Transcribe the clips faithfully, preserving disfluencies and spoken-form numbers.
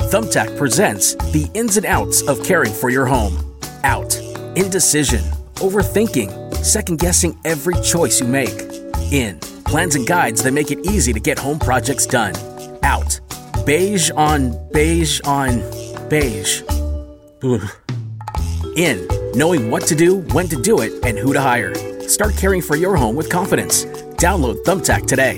Thumbtack presents the ins and outs of caring for your home. Out. Indecision. Overthinking. Second-guessing every choice you make. In. Plans and guides that make it easy to get home projects done. Out. Beige on beige on beige. Ugh. In. Knowing what to do, when to do it, and who to hire. Start caring for your home with confidence. Download Thumbtack today.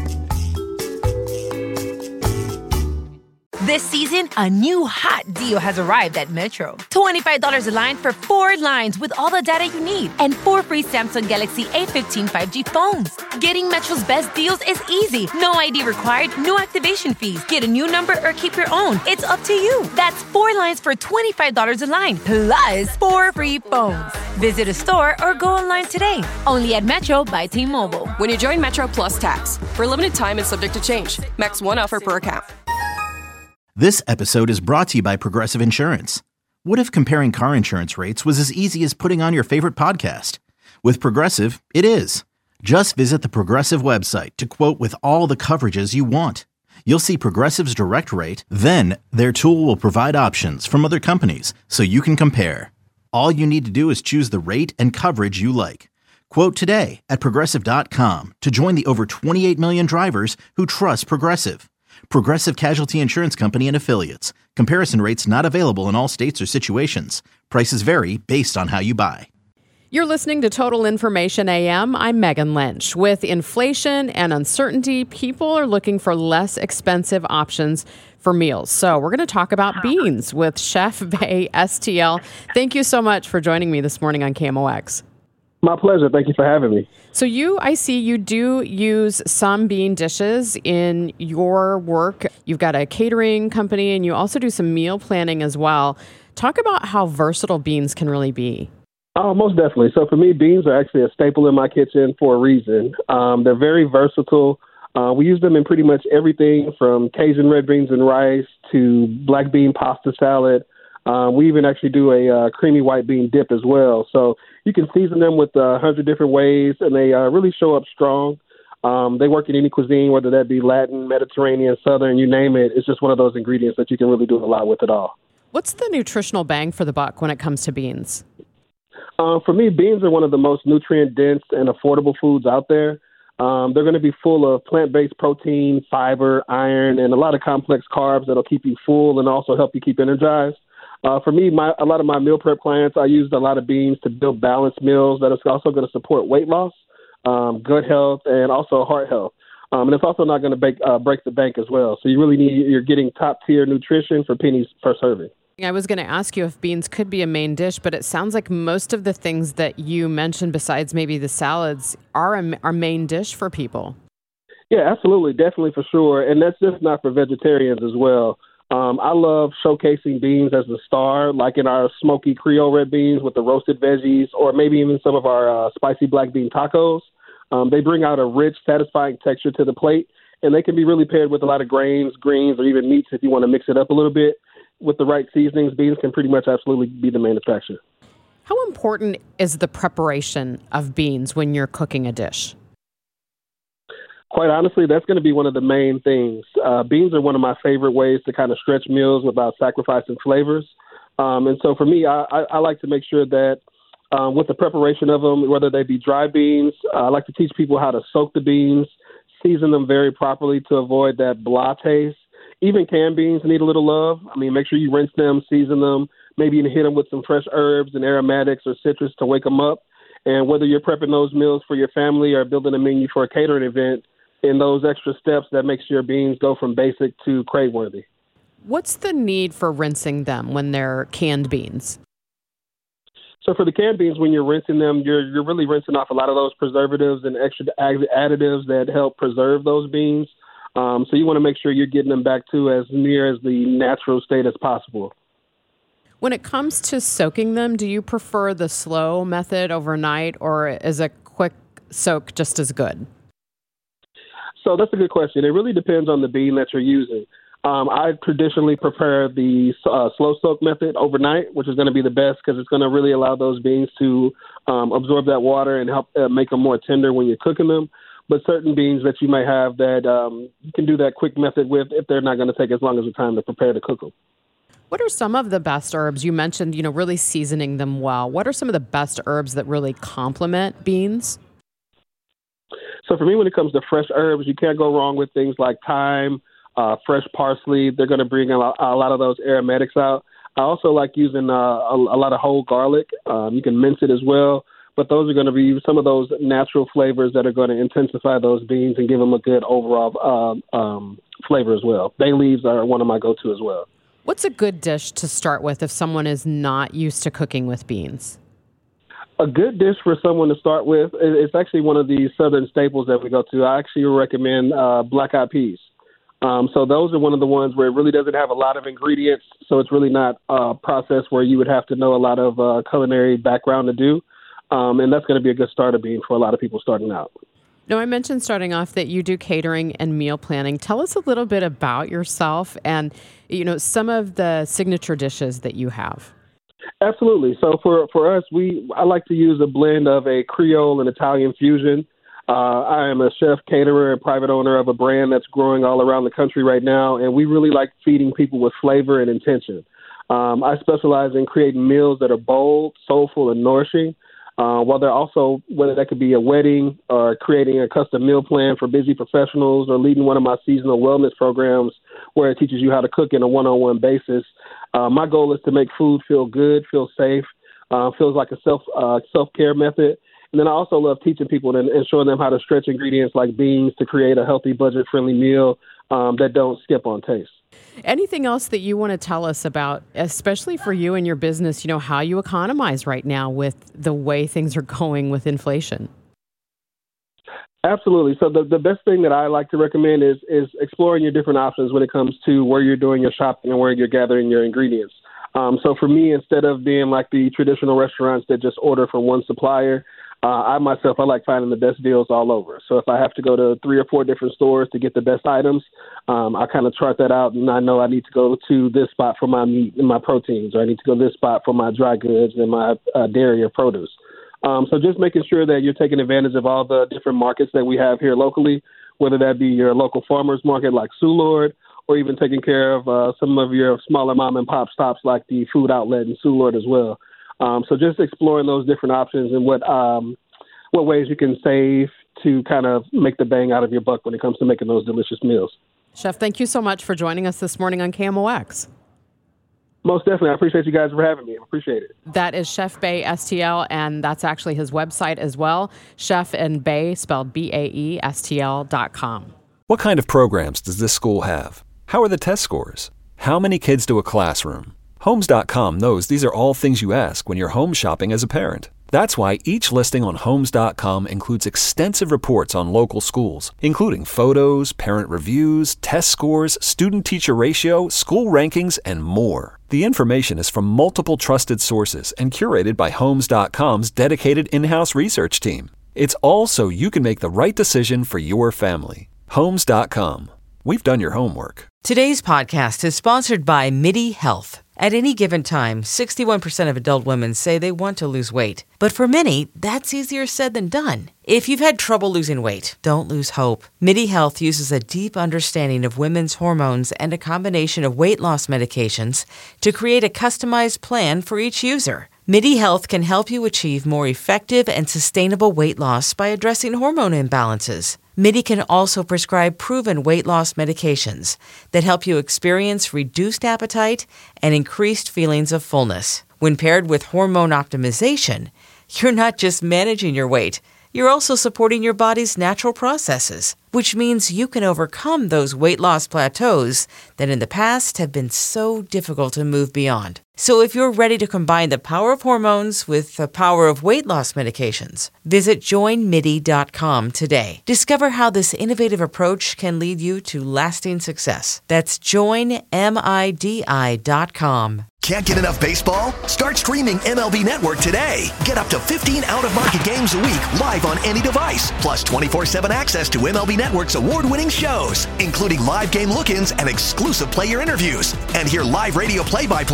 This season, a new hot deal has arrived at Metro. twenty-five dollars a line for four lines with all the data you need and four free Samsung Galaxy A fifteen five G phones. Getting Metro's best deals is easy. No I D required, no activation fees. Get a new number or keep your own. It's up to you. That's four lines for twenty-five dollars a line, plus four free phones. Visit a store or go online today. Only at Metro by T-Mobile. When you join Metro Plus Tax. For a limited time and subject to change. Max one offer per account. This episode is brought to you by Progressive Insurance. What if comparing car insurance rates was as easy as putting on your favorite podcast? With Progressive, it is. Just visit the Progressive website to quote with all the coverages you want. You'll see Progressive's direct rate, then their tool will provide options from other companies so you can compare. All you need to do is choose the rate and coverage you like. Quote today at Progressive dot com to join the over twenty-eight million drivers who trust Progressive. Progressive Casualty Insurance Company and Affiliates. Comparison rates not available in all states or situations. Prices vary based on how you buy. You're listening to Total Information A M. I'm Megan Lynch. With inflation and uncertainty, people are looking for less expensive options for meals. So we're going to talk about beans with Chef Bae S T L. Thank you so much for joining me this morning on K M O X. My pleasure. Thank you for having me. So you, I see you do use some bean dishes in your work. You've got a catering company and you also do some meal planning as well. Talk about how versatile beans can really be. Oh, most definitely. So for me, beans are actually a staple in my kitchen for a reason. Um, they're very versatile. Uh, we use them in pretty much everything from Cajun red beans and rice to black bean pasta salad. Um, we even actually do a uh, creamy white bean dip as well. So you can season them with a hundred different ways, and they uh, really show up strong. Um, they work in any cuisine, whether that be Latin, Mediterranean, Southern, you name it. It's just one of those ingredients that you can really do a lot with it all. What's the nutritional bang for the buck when it comes to beans? Uh, for me, beans are one of the most nutrient-dense and affordable foods out there. Um, they're going to be full of plant-based protein, fiber, iron, and a lot of complex carbs that'll keep you full and also help you keep energized. Uh, for me, my, a lot of my meal prep clients, I used a lot of beans to build balanced meals that is also going to support weight loss, um, good health, and also heart health. Um, and it's also not going to break, uh, break the bank as well. So you really need, you're getting top-tier nutrition for pennies per serving. I was going to ask you if beans could be a main dish, but it sounds like most of the things that you mentioned, besides maybe the salads, are a, are main dish for people. Yeah, absolutely. Definitely for sure. And that's just not for vegetarians as well. Um, I love showcasing beans as the star, like in our smoky Creole red beans with the roasted veggies, or maybe even some of our uh, spicy black bean tacos. Um, they bring out a rich, satisfying texture to the plate, and they can be really paired with a lot of grains, greens, or even meats if you want to mix it up a little bit. With the right seasonings, beans can pretty much absolutely be the main attraction. How important is the preparation of beans when you're cooking a dish? Quite honestly, that's going to be one of the main things. Uh, beans are one of my favorite ways to kind of stretch meals without sacrificing flavors. Um, and so for me, I, I, I like to make sure that um, with the preparation of them, whether they be dry beans, uh, I like to teach people how to soak the beans, season them very properly to avoid that blah taste. Even canned beans need a little love. I mean, make sure you rinse them, season them, maybe even hit them with some fresh herbs and aromatics or citrus to wake them up. And whether you're prepping those meals for your family or building a menu for a catering event, in those extra steps, that makes your beans go from basic to crave-worthy. What's the need for rinsing them when they're canned beans? So for the canned beans, when you're rinsing them, you're you're really rinsing off a lot of those preservatives and extra additives that help preserve those beans. Um, so you want to make sure you're getting them back to as near as the natural state as possible. When it comes to soaking them, do you prefer the slow method overnight, or is a quick soak just as good? So that's a good question. It really depends on the bean that you're using. Um, I traditionally prefer the uh, slow soak method overnight, which is going to be the best because it's going to really allow those beans to um, absorb that water and help uh, make them more tender when you're cooking them. but certain beans that you may have that um, you can do that quick method with if they're not going to take as long as the time to prepare to cook them. What are some of the best herbs? You mentioned, you know, really seasoning them well. What are some of the best herbs that really complement beans? So for me, when it comes to fresh herbs, you can't go wrong with things like thyme, uh, fresh parsley. They're going to bring a lot, a lot of those aromatics out. I also like using uh, a, a lot of whole garlic. Um, you can mince it as well. But those are going to be some of those natural flavors that are going to intensify those beans and give them a good overall uh, um, flavor as well. Bay leaves are one of my go-to as well. What's a good dish to start with if someone is not used to cooking with beans? A good dish for someone to start with, it's actually one of the southern staples that we go to. I actually recommend uh, black-eyed peas. Um, so those are one of the ones where it really doesn't have a lot of ingredients, so it's really not a process where you would have to know a lot of uh, culinary background to do. Um, and that's going to be a good starter bean for a lot of people starting out. Now, I mentioned starting off that you do catering and meal planning. Tell us a little bit about yourself and, you know, some of the signature dishes that you have. Absolutely. So for, for us, we I like to use a blend of a Creole and Italian fusion. Uh, I am a chef, caterer, and private owner of a brand that's growing all around the country right now, and we really like feeding people with flavor and intention. Um, I specialize in creating meals that are bold, soulful, and nourishing. Uh, while they're also, whether that could be a wedding or creating a custom meal plan for busy professionals or leading one of my seasonal wellness programs where it teaches you how to cook in a one-on-one basis. Uh, my goal is to make food feel good, feel safe, uh, feels like a self, uh, self-care method. And then I also love teaching people and, and showing them how to stretch ingredients like beans to create a healthy, budget-friendly meal um, that don't skip on taste. Anything else that you want to tell us about, especially for you and your business, you know, how you economize right now with the way things are going with inflation? Absolutely. So the, the best thing that I like to recommend is is exploring your different options when it comes to where you're doing your shopping and where you're gathering your ingredients. Um, so for me, instead of being like the traditional restaurants that just order from one supplier, Uh, I myself, I like finding the best deals all over. So if I have to go to three or four different stores to get the best items, um, I kind of chart that out, and I know I need to go to this spot for my meat and my proteins, or I need to go to this spot for my dry goods and my uh, dairy or produce. Um, so just making sure that you're taking advantage of all the different markets that we have here locally, whether that be your local farmers market like Soulord, or even taking care of uh, some of your smaller mom and pop stops like the food outlet in Soulord as well. Um, so just exploring those different options and what um, what ways you can save to kind of make the bang out of your buck when it comes to making those delicious meals. Chef, thank you so much for joining us this morning on K M O X. Most definitely. I appreciate you guys for having me. I appreciate it. That is Chef Bae S T L, and that's actually his website as well. Chef and Bae, spelled B A E S T L dot com. What kind of programs does this school have? How are the test scores? How many kids do a classroom? Homes dot com knows these are all things you ask when you're home shopping as a parent. That's why each listing on Homes dot com includes extensive reports on local schools, including photos, parent reviews, test scores, student-teacher ratio, school rankings, and more. The information is from multiple trusted sources and curated by Homes dot com's dedicated in-house research team. It's all so you can make the right decision for your family. Homes dot com. We've done your homework. Today's podcast is sponsored by MIDI Health. At any given time, sixty-one percent of adult women say they want to lose weight. But for many, that's easier said than done. If you've had trouble losing weight, don't lose hope. MIDI Health uses a deep understanding of women's hormones and a combination of weight loss medications to create a customized plan for each user. MIDI Health can help you achieve more effective and sustainable weight loss by addressing hormone imbalances. MIDI can also prescribe proven weight loss medications that help you experience reduced appetite and increased feelings of fullness. When paired with hormone optimization, you're not just managing your weight, you're also supporting your body's natural processes, which means you can overcome those weight loss plateaus that in the past have been so difficult to move beyond. So if you're ready to combine the power of hormones with the power of weight loss medications, visit join midi dot com today. Discover how this innovative approach can lead you to lasting success. That's join midi dot com. Can't get enough baseball? Start streaming M L B Network today. Get up to fifteen out-of-market games a week live on any device, plus twenty-four seven access to M L B Network's award-winning shows, including live game look-ins and exclusive player interviews. And hear live radio play-by-play from all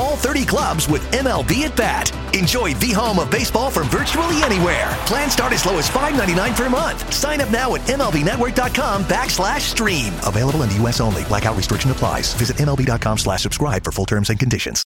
all thirty clubs with M L B at Bat. Enjoy the home of baseball from virtually anywhere. Plans start as low as five dollars and ninety-nine cents per month. Sign up now at M L B network dot com backslash stream. Available in the U S only. Blackout restriction applies. Visit M L B dot com slash subscribe for full terms and conditions.